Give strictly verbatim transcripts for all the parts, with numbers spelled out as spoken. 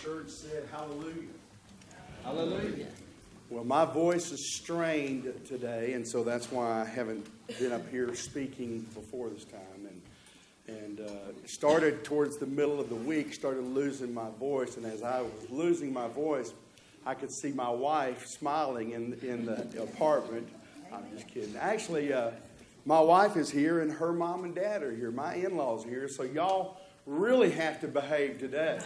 church said hallelujah. Hallelujah. Well, my voice is strained today, and so that's why I haven't been up here speaking before this time. And and uh, started towards the middle of the week, started losing my voice, and as I was losing my voice, I could see my wife smiling in in the apartment. I'm just kidding. Actually, uh, my wife is here, and her mom and dad are here. My in-laws are here, so y'all really have to behave today.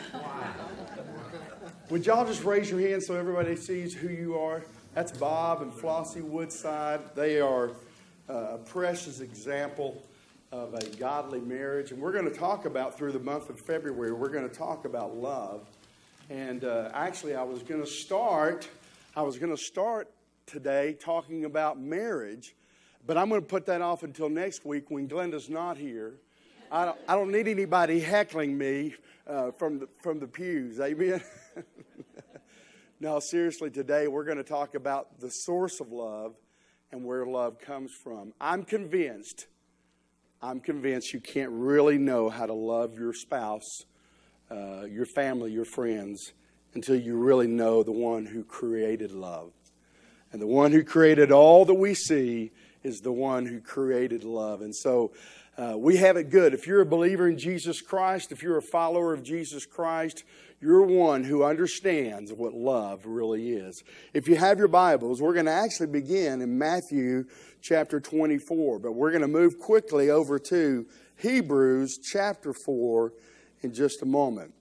Would y'all just raise your hand so everybody sees who you are? That's Bob and Flossie Woodside. They are uh, a precious example of a godly marriage. And we're going to talk about, through the month of February, we're going to talk about love. And uh, actually, I was going to start, I was going to start today talking about marriage, but I'm going to put that off until next week when Glenda's not here. I don't, I don't need anybody heckling me uh, from the, from the pews. Amen? No, seriously, today we're going to talk about the source of love and where love comes from. I'm convinced, I'm convinced you can't really know how to love your spouse, uh, your family, your friends, until you really know the one who created love. And the one who created all that we see is the one who created love. And so uh, we have it good. If you're a believer in Jesus Christ, if you're a follower of Jesus Christ, you're one who understands what love really is. If you have your Bibles, we're going to actually begin in Matthew chapter twenty-four. But we're going to move quickly over to Hebrews chapter four in just a moment.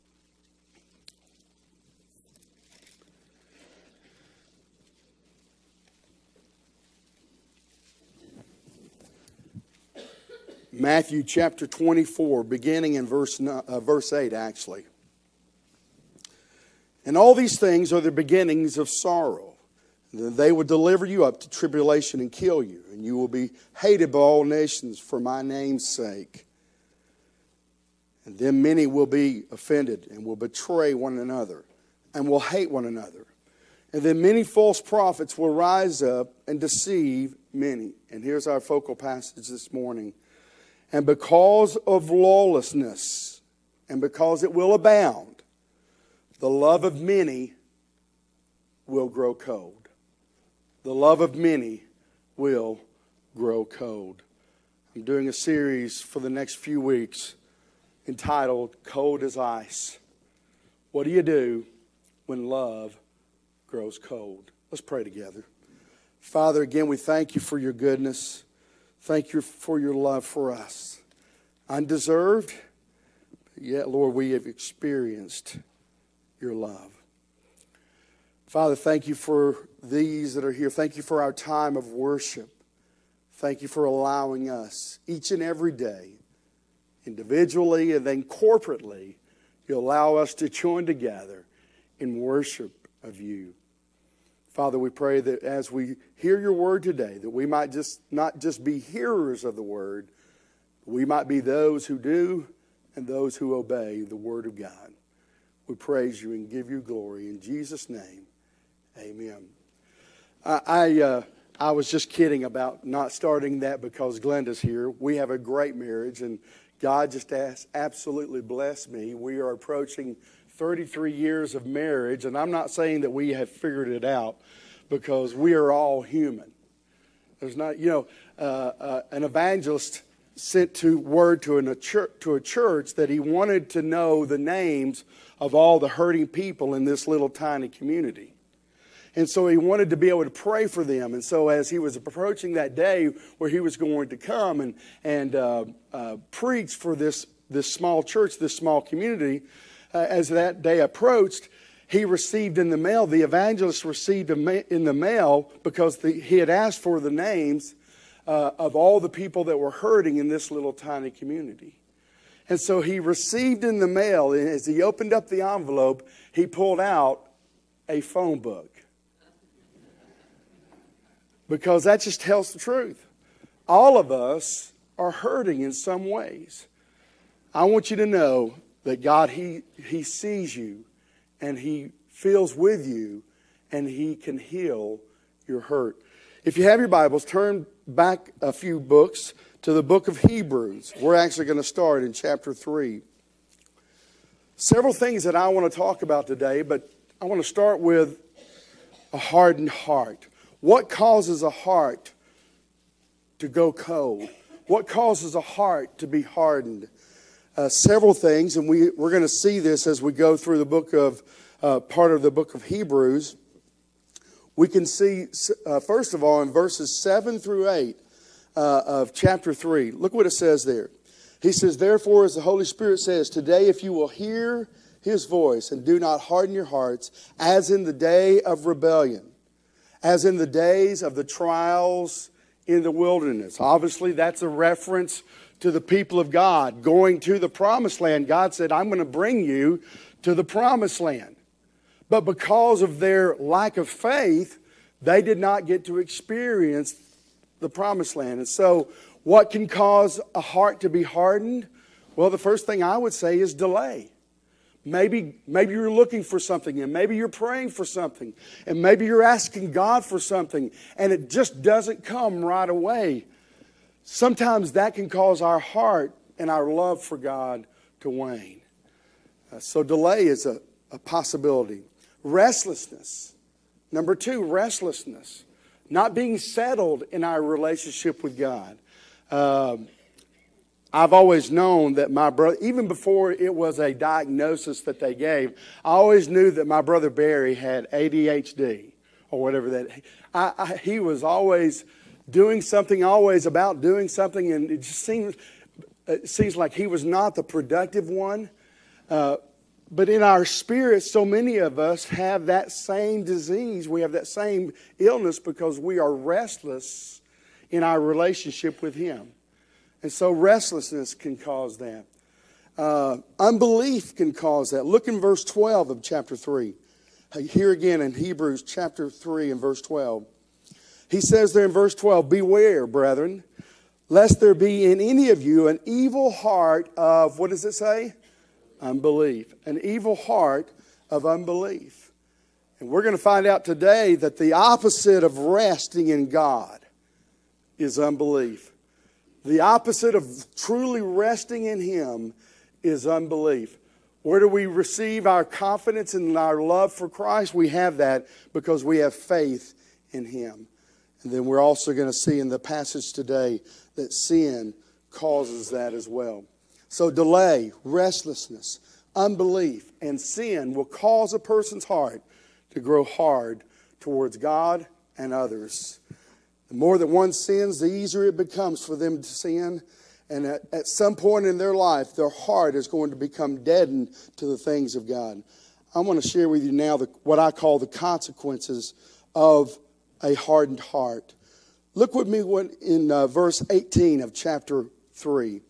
Matthew chapter twenty-four, beginning in verse uh, verse eight, actually. And all these things are the beginnings of sorrow. They will deliver you up to tribulation and kill you, and you will be hated by all nations for my name's sake. And then many will be offended and will betray one another and will hate one another. And then many false prophets will rise up and deceive many. And here's our focal passage this morning. And because of lawlessness, and because it will abound, the love of many will grow cold. The love of many will grow cold. I'm doing a series for the next few weeks entitled Cold as Ice. What do you do when love grows cold? Let's pray together. Father, again, we thank you for your goodness. Thank you for your love for us. Undeserved, yet, Lord, we have experienced your love. Father, thank you for these that are here. Thank you for our time of worship. Thank you for allowing us each and every day, individually and then corporately, you allow us to join together in worship of you. Father, we pray that as we hear your word today, that we might just not just be hearers of the word, we might be those who do and those who obey the word of God. We praise you and give you glory. In Jesus' name, amen. I I, uh, I was just kidding about not starting that because Glenda's here. We have a great marriage, and God just has absolutely blessed me. We are approaching thirty-three years of marriage, and I'm not saying that we have figured it out because we are all human. There's not, you know, uh, uh, an evangelist sent to word to, an, a church, to a church that he wanted to know the names of all the hurting people in this little tiny community. And so he wanted to be able to pray for them. And so as he was approaching that day where he was going to come and, and uh, uh, preach for this, this small church, this small community, uh, as that day approached, he received in the mail, the evangelist received in the mail because the, he had asked for the names uh, of all the people that were hurting in this little tiny community. And so he received in the mail, and as he opened up the envelope, he pulled out a phone book. Because that just tells the truth. All of us are hurting in some ways. I want you to know that God, He, He sees you, and He feels with you, and He can heal your hurt. If you have your Bibles, turn back a few books to the book of Hebrews. We're actually going to start in chapter three. several things that I want to talk about today, but I want to start with a hardened heart. What causes a heart to go cold? What causes a heart to be hardened? Uh, several things, and we, we're going to see this as we go through the book of, uh, part of the book of Hebrews. We can see, uh, first of all, in verses seven through eight uh, of chapter three. Look what it says there. He says, therefore, as the Holy Spirit says, today if you will hear His voice and do not harden your hearts, as in the day of rebellion, as in the days of the trials in the wilderness. Obviously, that's a reference to the people of God going to the promised land. God said, I'm going to bring you to the promised land. But because of their lack of faith, they did not get to experience the promised land. And so what can cause a heart to be hardened? Well, the first thing I would say is delay. Maybe, maybe you're looking for something, and maybe you're praying for something, and maybe you're asking God for something, and it just doesn't come right away. Sometimes that can cause our heart and our love for God to wane. Uh, so delay is a, a possibility. Restlessness. Number two, restlessness. Not being settled in our relationship with God. Um, I've always known that my brother, even before it was a diagnosis that they gave, I always knew that my brother Barry had A D H D or whatever that. I, I, he was always doing something, always about doing something, and it just seems, it seems like he was not the productive one. Uh, but in our spirit, so many of us have that same disease. We have that same illness because we are restless in our relationship with Him. And so restlessness can cause that. Uh, unbelief can cause that. Look in verse twelve of chapter three. Here again in Hebrews chapter three and verse twelve. He says there in verse twelve, beware, brethren, lest there be in any of you an evil heart of, what does it say? Unbelief. An evil heart of unbelief. And we're going to find out today that the opposite of resting in God is unbelief. The opposite of truly resting in Him is unbelief. Where do we receive our confidence and our love for Christ? We have that because we have faith in Him. And then we're also going to see in the passage today that sin causes that as well. So delay, restlessness, unbelief, and sin will cause a person's heart to grow hard towards God and others. The more that one sins, the easier it becomes for them to sin. And at, at some point in their life, their heart is going to become deadened to the things of God. I want to share with you now the, what I call the consequences of a hardened heart. Look with me what, in uh, verse eighteen of chapter three.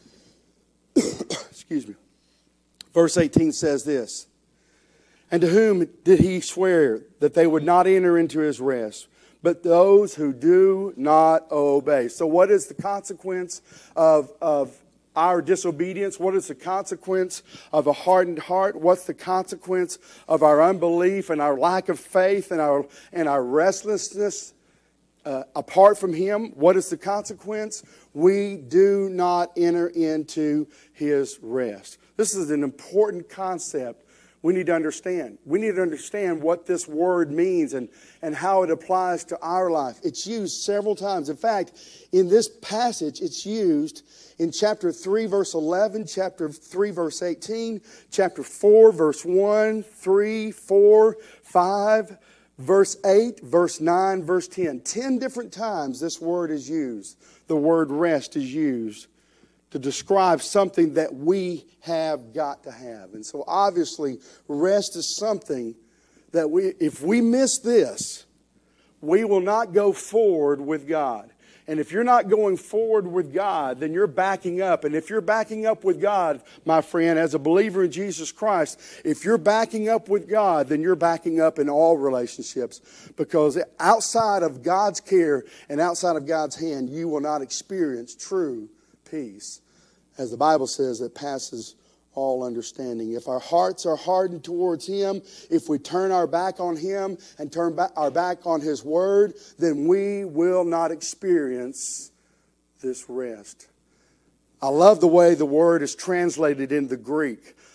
Excuse me. Verse eighteen says this. And to whom did He swear that they would not enter into His rest? But those who do not obey. So what is the consequence of, of our disobedience? What is the consequence of a hardened heart? What's the consequence of our unbelief and our lack of faith and our, and our restlessness uh, apart from Him? What is the consequence? We do not enter into His rest. This is an important concept we need to understand. We need to understand what this word means and, and how it applies to our life. It's used several times. In fact, in this passage, it's used in chapter three, verse eleven, chapter three, verse eighteen, chapter four, verse one, three, four, five, verse eight, verse nine, verse ten. Ten different times this word is used. The word rest is used to describe something that we have got to have. And so obviously, rest is something that we, if we miss this, we will not go forward with God. And if you're not going forward with God, then you're backing up. And if you're backing up with God, my friend, as a believer in Jesus Christ, if you're backing up with God, then you're backing up in all relationships. Because outside of God's care and outside of God's hand, you will not experience true peace. As the Bible says, that passes all understanding. If our hearts are hardened towards Him, if we turn our back on Him and turn back our back on His Word, then we will not experience this rest. I love the way the word is translated in the Greek.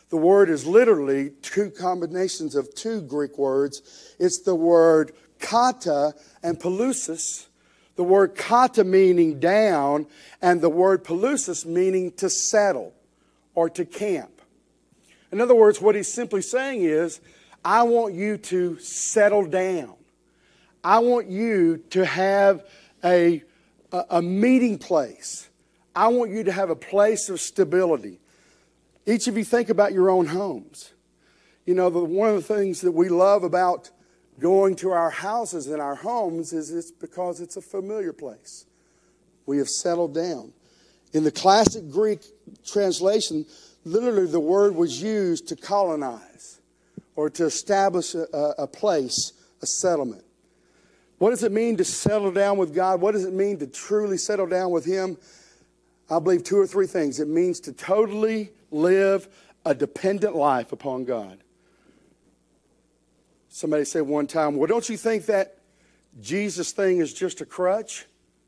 The word is literally two combinations of two Greek words. It's the word kata and palusis. The word kata meaning down, and the word palusis meaning to settle or to camp. In other words, what he's simply saying is, I want you to settle down. I want you to have a, a, a meeting place. I want you to have a place of stability. Each of you think about your own homes. You know, the, one of the things that we love about going to our houses and our homes is it's because it's a familiar place. We have settled down. In the classic Greek translation, literally the word was used to colonize or to establish a, a place, a settlement. What does it mean to settle down with God? What does it mean to truly settle down with Him? I believe two or three things. It means to totally live a dependent life upon God. Somebody said one time, well, don't you think that Jesus thing is just a crutch?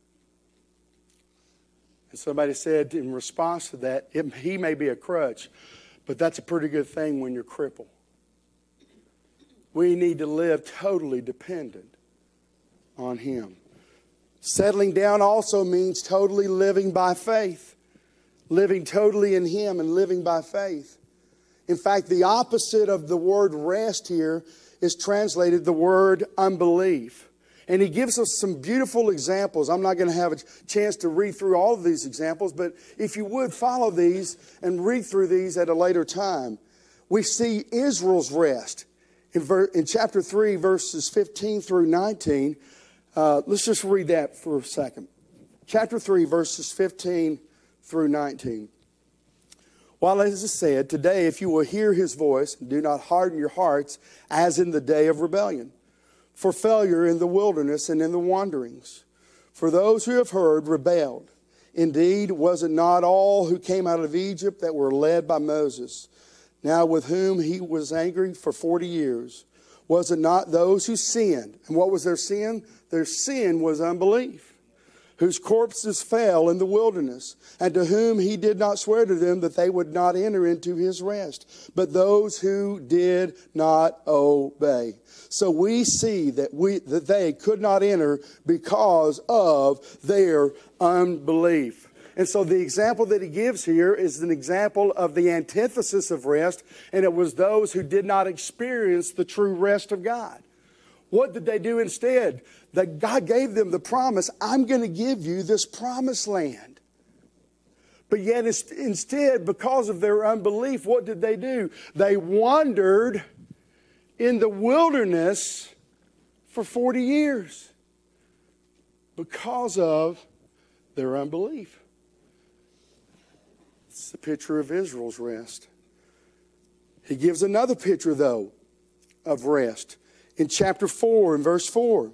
And somebody said in response to that, it, he may be a crutch, but that's a pretty good thing when you're crippled. We need to live totally dependent on Him. Settling down also means totally living by faith. Living totally in Him and living by faith. In fact, the opposite of the word rest here is translated the word unbelief. And he gives us some beautiful examples. I'm not going to have a chance to read through all of these examples, but if you would follow these and read through these at a later time. We see Israel's rest. In, ver- in chapter three, verses fifteen through nineteen, uh, let's just read that for a second. Chapter three, verses fifteen through nineteen. While as it said, today if you will hear His voice, do not harden your hearts as in the day of rebellion, for failure in the wilderness and in the wanderings. For those who have heard rebelled. Indeed, was it not all who came out of Egypt that were led by Moses? Now with whom He was angry for forty years. Was it not those who sinned? And what was their sin? Their sin was unbelief. Whose corpses fell in the wilderness, and to whom He did not swear to them that they would not enter into His rest, but those who did not obey. So we see that we that they could not enter because of their unbelief. And so the example that he gives here is an example of the antithesis of rest, and it was those who did not experience the true rest of God. What did they do instead? That God gave them the promise, I'm going to give you this promised land. But yet instead, because of their unbelief, what did they do? They wandered in the wilderness for forty years because of their unbelief. It's a picture of Israel's rest. He gives another picture, though, of rest. In chapter four, in verse four,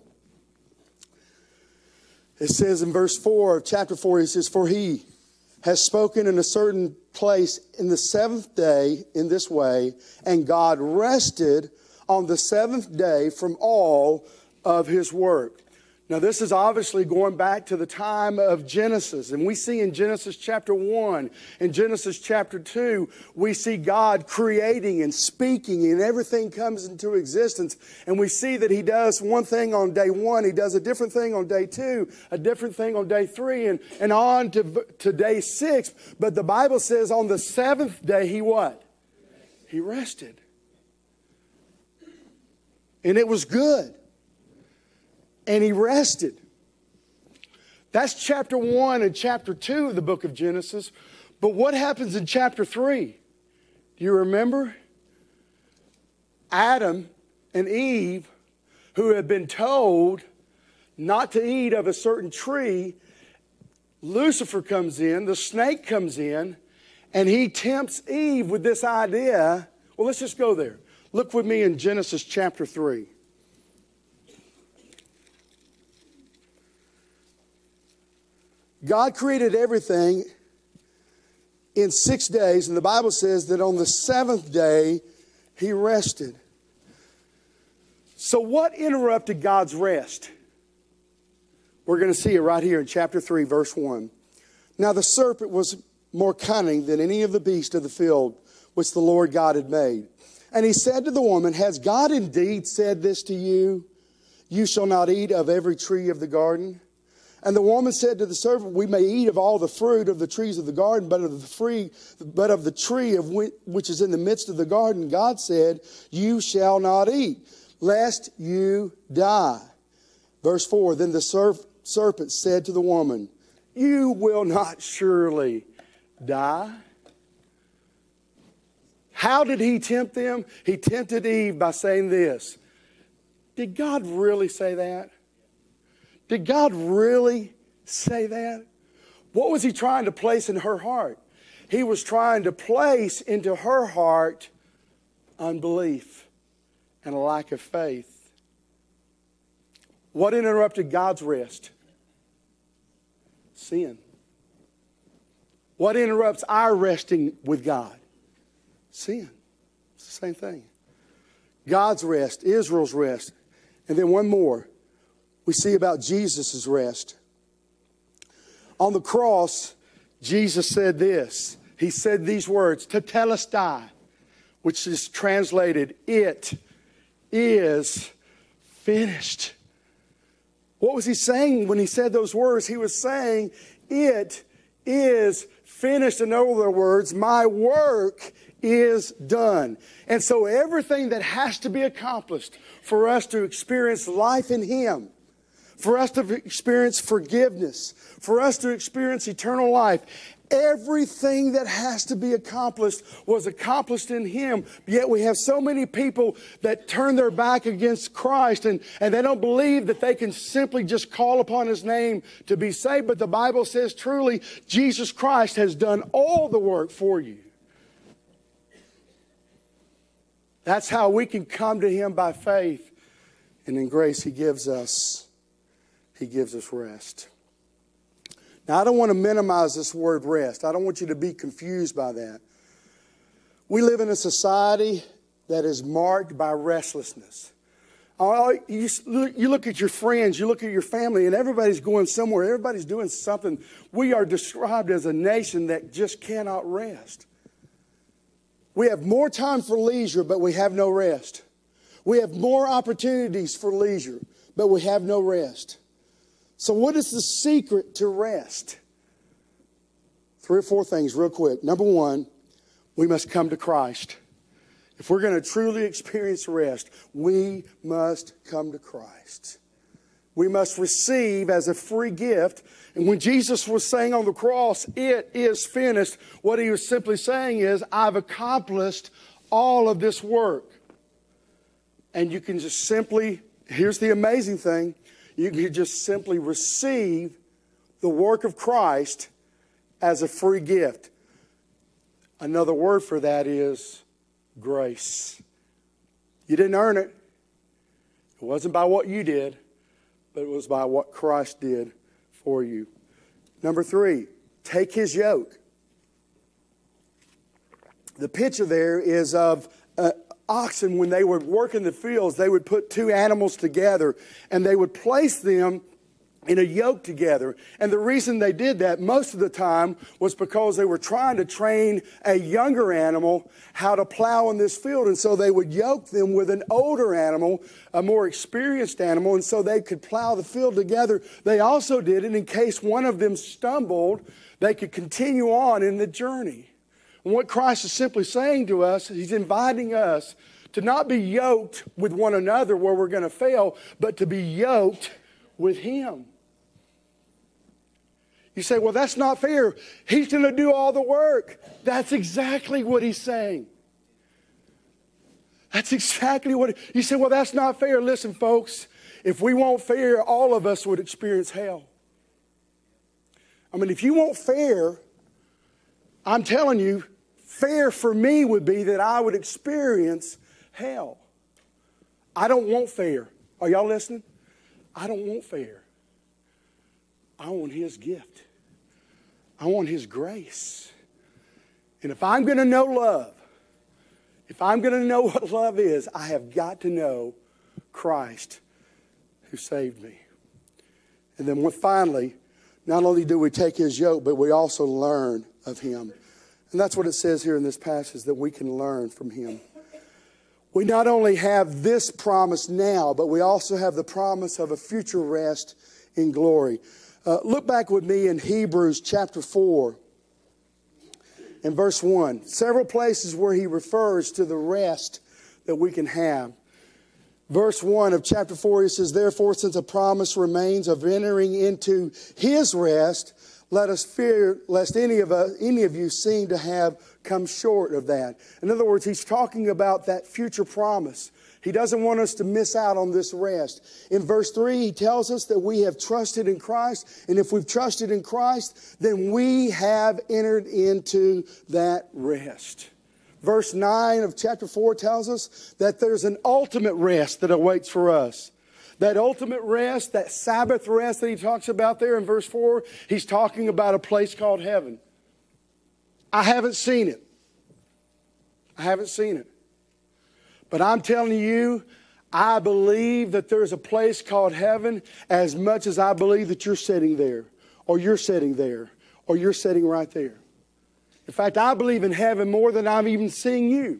it says in verse four of chapter four, he says, for He has spoken in a certain place in the seventh day in this way, and God rested on the seventh day from all of His work. Now, this is obviously going back to the time of Genesis. And we see in Genesis chapter one, in Genesis chapter two, we see God creating and speaking, and everything comes into existence. And we see that He does one thing on day one, He does a different thing on day two, a different thing on day three, and, and on to, to day six. But the Bible says on the seventh day, He what? He rested. And it was good. And He rested. That's chapter one and chapter two of the book of Genesis. But what happens in chapter three? Do you remember? Adam and Eve, who had been told not to eat of a certain tree, Lucifer comes in, the snake comes in, and he tempts Eve with this idea. Well, let's just go there. Look with me in Genesis chapter three. God created everything in six days, and the Bible says that on the seventh day, He rested. So what interrupted God's rest? We're going to see it right here in chapter three, verse one. Now the serpent was more cunning than any of the beasts of the field which the Lord God had made. And he said to the woman, has God indeed said this to you? You shall not eat of every tree of the garden. And the woman said to the servant, we may eat of all the fruit of the trees of the garden, but of the free, but of the tree of which, which is in the midst of the garden, God said, you shall not eat, lest you die. Verse four, then the serp- serpent said to the woman, you will not surely die. How did he tempt them? He tempted Eve by saying this. Did God really say that? Did God really say that? What was he trying to place in her heart? He was trying to place into her heart unbelief and a lack of faith. What interrupted God's rest? Sin. What interrupts our resting with God? Sin. It's the same thing. God's rest, Israel's rest. And then one more. We see about Jesus' rest. On the cross, Jesus said this. He said these words, tetelestai, which is translated, it is finished. What was he saying when he said those words? He was saying, it is finished. In other words, my work is done. And so everything that has to be accomplished for us to experience life in Him, for us to experience forgiveness, for us to experience eternal life, everything that has to be accomplished was accomplished in Him. Yet we have so many people that turn their back against Christ and, and they don't believe that they can simply just call upon His name to be saved. But the Bible says truly, Jesus Christ has done all the work for you. That's how we can come to Him by faith. And in grace He gives us, He gives us rest. Now, I don't want to minimize this word rest. I don't want you to be confused by that. We live in a society that is marked by restlessness. You look at your friends, you look at your family, and everybody's going somewhere. Everybody's doing something. We are described as a nation that just cannot rest. We have more time for leisure, but we have no rest. We have more opportunities for leisure, but we have no rest. So what is the secret to rest? Three or four things real quick. Number one, we must come to Christ. If we're going to truly experience rest, we must come to Christ. We must receive as a free gift. And when Jesus was saying on the cross, it is finished, what He was simply saying is, I've accomplished all of this work. And you can just simply, here's the amazing thing, you can just simply receive the work of Christ as a free gift. Another word for that is grace. You didn't earn it. It wasn't by what you did, but it was by what Christ did for you. Number three, take His yoke. The picture there is of uh, oxen. When they would work in the fields, they would put two animals together and they would place them in a yoke together. And the reason they did that most of the time was because they were trying to train a younger animal how to plow in this field. And so they would yoke them with an older animal, a more experienced animal, and so they could plow the field together. They also did it in case one of them stumbled, they could continue on in the journey. And what Christ is simply saying to us, He's inviting us to not be yoked with one another where we're going to fail, but to be yoked with Him. You say, well, that's not fair. He's going to do all the work. That's exactly what He's saying. That's exactly what... You say, well, that's not fair. Listen, folks, if we want fair, all of us would experience hell. I mean, if you want fair, I'm telling you, fair for me would be that I would experience hell. I don't want fair. Are y'all listening? I don't want fair. I want His gift. I want His grace. And if I'm going to know love, if I'm going to know what love is, I have got to know Christ who saved me. And then finally, not only do we take His yoke, but we also learn of Him. And that's what it says here in this passage, that we can learn from him. We not only have this promise now, but we also have the promise of a future rest in glory. Uh, look back with me in Hebrews chapter four and verse one. Several places where he refers to the rest that we can have. Verse one of chapter four, he says, "Therefore, since a promise remains of entering into his rest, let us fear lest any of us, any of you seem to have come short of that." In other words, he's talking about that future promise. He doesn't want us to miss out on this rest. In verse three, he tells us that we have trusted in Christ. And if we've trusted in Christ, then we have entered into that rest. Verse nine of chapter four tells us that there's an ultimate rest that awaits for us. That ultimate rest, that Sabbath rest that he talks about there in verse four, he's talking about a place called heaven. I haven't seen it. I haven't seen it. But I'm telling you, I believe that there's a place called heaven as much as I believe that you're sitting there, or you're sitting there, or you're sitting right there. In fact, I believe in heaven more than I'm even seeing you.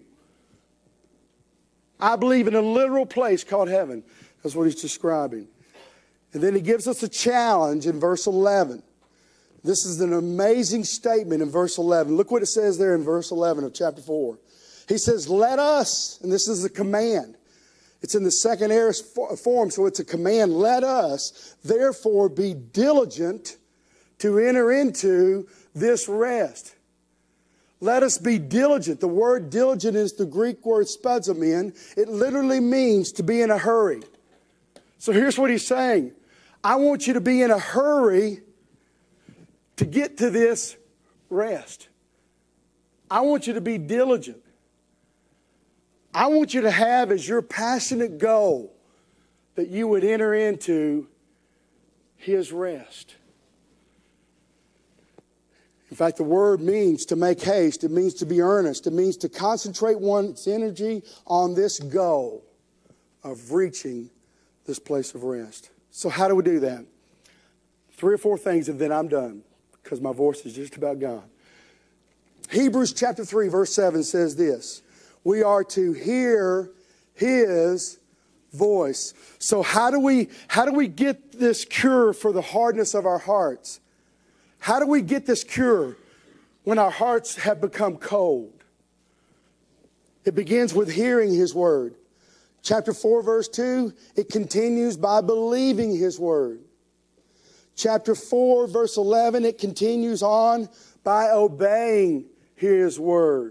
I believe in a literal place called heaven. That's what he's describing. And then he gives us a challenge in verse eleven. This is an amazing statement in verse eleven. Look what it says there in verse eleven of chapter four. He says, "Let us," and this is a command. It's in the second aorist form, so it's a command. "Let us, therefore, be diligent to enter into this rest." Let us be diligent. The word diligent is the Greek word spazomien. It literally means to be in a hurry. So here's what he's saying. I want you to be in a hurry to get to this rest. I want you to be diligent. I want you to have as your passionate goal that you would enter into his rest. In fact, the word means to make haste. It means to be earnest. It means to concentrate one's energy on this goal of reaching this place of rest. So how do we do that? Three or four things and then I'm done because my voice is just about gone. Hebrews chapter three verse seven says this. We are to hear his voice. So how do we, how do we get this cure for the hardness of our hearts? How do we get this cure when our hearts have become cold? It begins with hearing his word. Chapter four, verse two, it continues by believing his word. Chapter four, verse eleven, it continues on by obeying his word.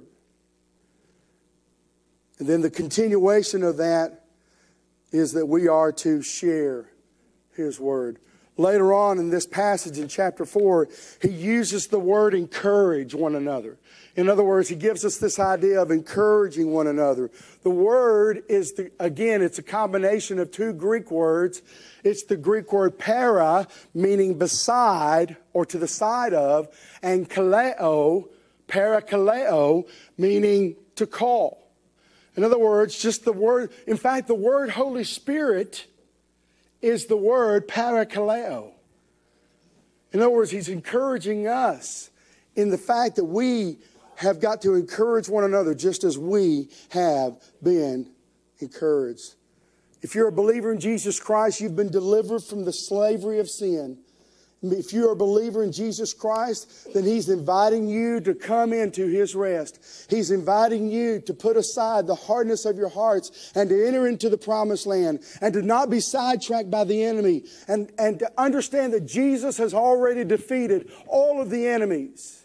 And then the continuation of that is that we are to share his word. Later on in this passage in chapter four, he uses the word encourage one another. In other words, he gives us this idea of encouraging one another. The word is, the, again, it's a combination of two Greek words. It's the Greek word para, meaning beside or to the side of, and kaleo, parakaleo, meaning to call. In other words, just the word, in fact, the word Holy Spirit is the word parakaleo. In other words, he's encouraging us in the fact that we have got to encourage one another just as we have been encouraged. If you're a believer in Jesus Christ, you've been delivered from the slavery of sin. If you're a believer in Jesus Christ, then he's inviting you to come into his rest. He's inviting you to put aside the hardness of your hearts and to enter into the promised land and to not be sidetracked by the enemy and, and to understand that Jesus has already defeated all of the enemies.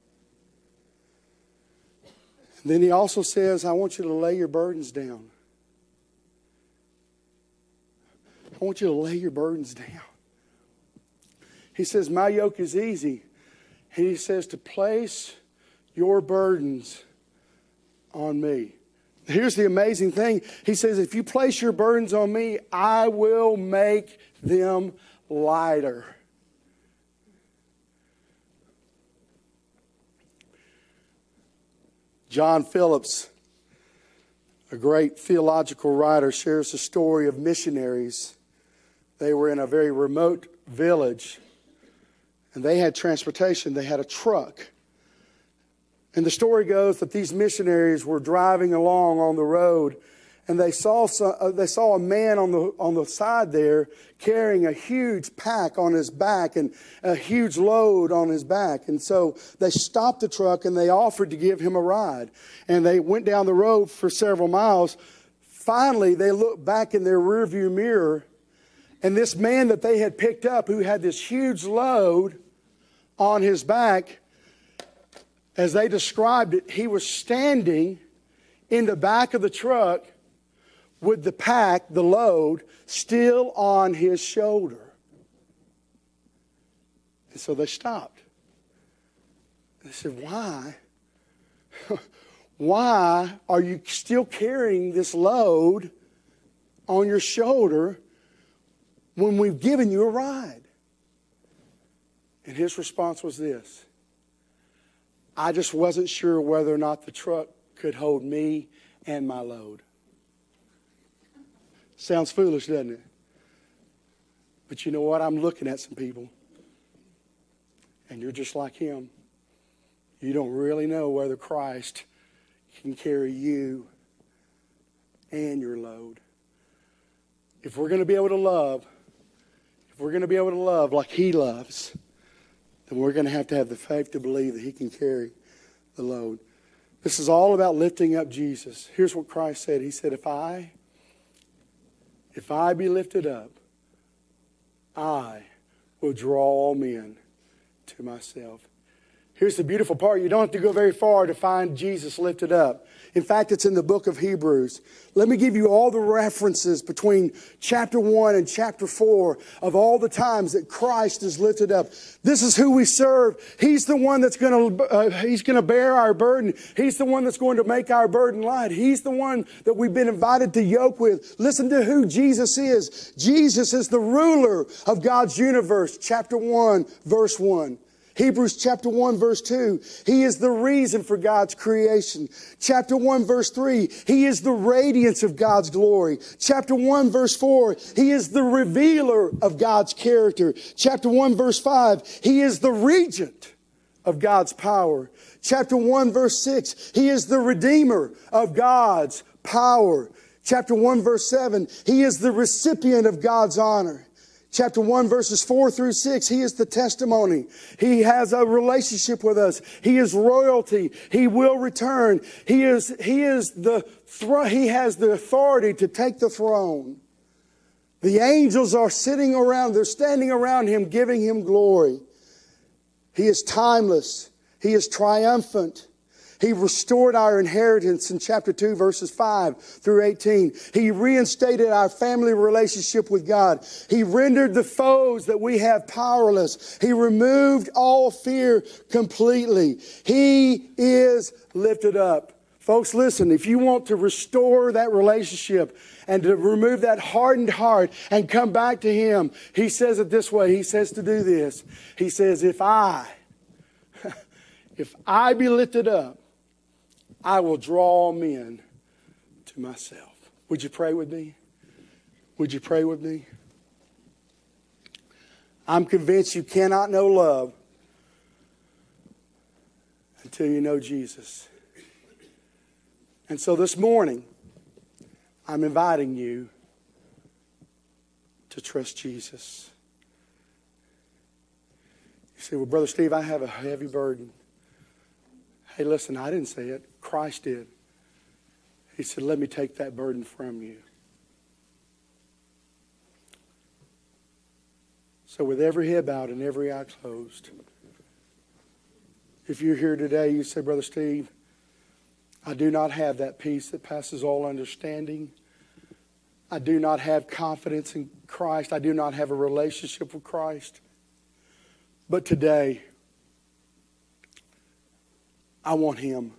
And then he also says, I want you to lay your burdens down. I want you to lay your burdens down. He says, my yoke is easy. And he says to place your burdens on me. Here's the amazing thing. He says, if you place your burdens on me, I will make them lighter. John Phillips, a great theological writer, shares the story of missionaries. They were in a very remote village. And they had transportation. They had a truck. And the story goes that these missionaries were driving along on the road, and they saw some, uh, they saw a man on the on the side there carrying a huge pack on his back and a huge load on his back. And so they stopped the truck and they offered to give him a ride. And they went down the road for several miles. Finally, they looked back in their rearview mirror, and this man that they had picked up, who had this huge load on his back, as they described it, he was standing in the back of the truck with the pack, the load, still on his shoulder. And so they stopped. They said, why? Why are you still carrying this load on your shoulder when we've given you a ride? And his response was this: I just wasn't sure whether or not the truck could hold me and my load. Sounds foolish, doesn't it? But you know what? I'm looking at some people, and you're just like him. You don't really know whether Christ can carry you and your load. If we're going to be able to love, if we're going to be able to love like He loves, then we're going to have to have the faith to believe that He can carry the load. This is all about lifting up Jesus. Here's what Christ said. He said, if I, if I be lifted up, I will draw all men to myself. Here's the beautiful part. You don't have to go very far to find Jesus lifted up. In fact, it's in the book of Hebrews. Let me give you all the references between chapter one and chapter four of all the times that Christ is lifted up. This is who we serve. He's the one that's going to uh, He's going to bear our burden. He's the one that's going to make our burden light. He's the one that we've been invited to yoke with. Listen to who Jesus is. Jesus is the ruler of God's universe. Chapter one, verse one. Hebrews chapter one, verse two, He is the reason for God's creation. Chapter one, verse three, He is the radiance of God's glory. Chapter one, verse four, He is the revealer of God's character. Chapter one, verse five, He is the regent of God's power. Chapter one, verse six, He is the redeemer of God's power. Chapter one, verse seven, He is the recipient of God's honor. Chapter one, verses four through six, He is the testimony. He has a relationship with us. He is royalty. He will return. He is, he is the thro- He has the authority to take the throne. The angels are sitting around. They're standing around Him, giving Him glory. He is timeless. He is triumphant. He restored our inheritance in chapter two, verses five through eighteen. He reinstated our family relationship with God. He rendered the foes that we have powerless. He removed all fear completely. He is lifted up. Folks, listen, if you want to restore that relationship and to remove that hardened heart and come back to Him, He says it this way. He says to do this. He says, if I, if I be lifted up, I will draw all men to myself. Would you pray with me? Would you pray with me? I'm convinced you cannot know love until you know Jesus. And so this morning, I'm inviting you to trust Jesus. You say, well, Brother Steve, I have a heavy burden. Hey, listen, I didn't say it. Christ did. He said, let me take that burden from you. So with every head bowed and every eye closed, if you're here today, you say, Brother Steve, I do not have that peace that passes all understanding. I do not have confidence in Christ. I do not have a relationship with Christ. But today, I want Him.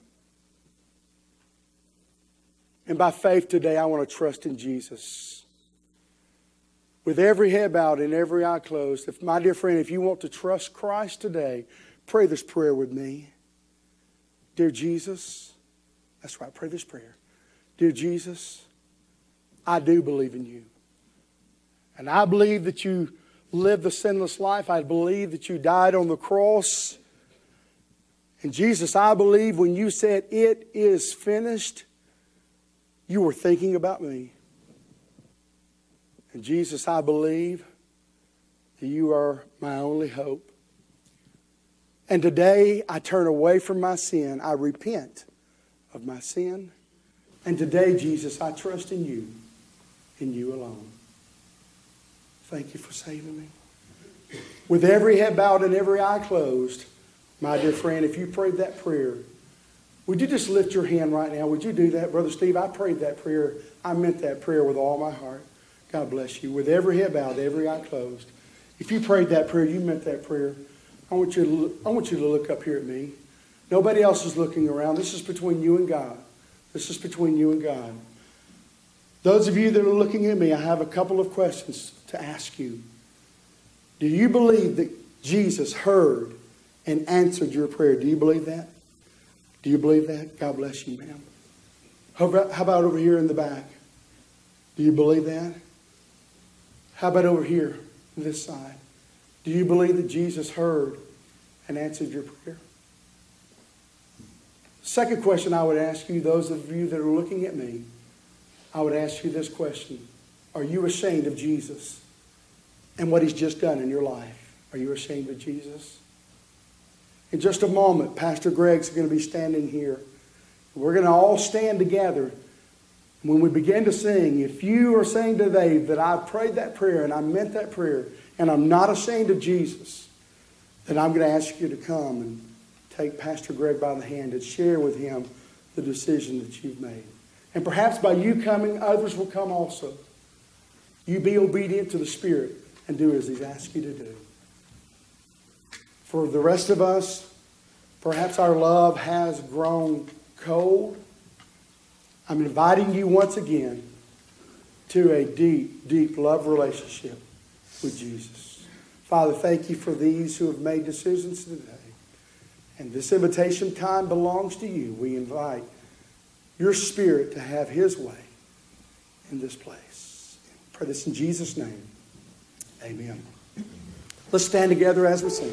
And by faith today, I want to trust in Jesus. With every head bowed and every eye closed, if my dear friend, if you want to trust Christ today, pray this prayer with me. Dear Jesus, that's right, pray this prayer. Dear Jesus, I do believe in you. And I believe that you lived the sinless life. I believe that you died on the cross And Jesus, I believe when you said, "It is finished," you were thinking about me. And Jesus, I believe that you are my only hope. And today I turn away from my sin. I repent of my sin. And today, Jesus, I trust in you, in you alone. Thank you for saving me. With every head bowed and every eye closed, my dear friend, if you prayed that prayer, would you just lift your hand right now? Would you do that? Brother Steve, I prayed that prayer. I meant that prayer with all my heart. God bless you. With every head bowed, every eye closed. If you prayed that prayer, you meant that prayer. I want you to look, I want you to look up here at me. Nobody else is looking around. This is between you and God. This is between you and God. Those of you that are looking at me, I have a couple of questions to ask you. Do you believe that Jesus heard and answered your prayer? Do you believe that? Do you believe that? God bless you, ma'am. How about, how about over here in the back? Do you believe that? How about over here, this side? Do you believe that Jesus heard and answered your prayer? Second question I would ask you, those of you that are looking at me, I would ask you this question. Are you ashamed of Jesus and what he's just done in your life? Are you ashamed of Jesus? In just a moment, Pastor Greg's going to be standing here. We're going to all stand together. When we begin to sing, if you are saying today that I prayed that prayer and I meant that prayer and I'm not ashamed of Jesus, then I'm going to ask you to come and take Pastor Greg by the hand and share with him the decision that you've made. And perhaps by you coming, others will come also. You be obedient to the Spirit and do as he's asked you to do. For the rest of us, perhaps our love has grown cold. I'm inviting you once again to a deep, deep love relationship with Jesus. Father, thank you for these who have made decisions today. And this invitation time belongs to you. We invite your Spirit to have his way in this place. I pray this in Jesus' name. Amen. Let's stand together as we sing.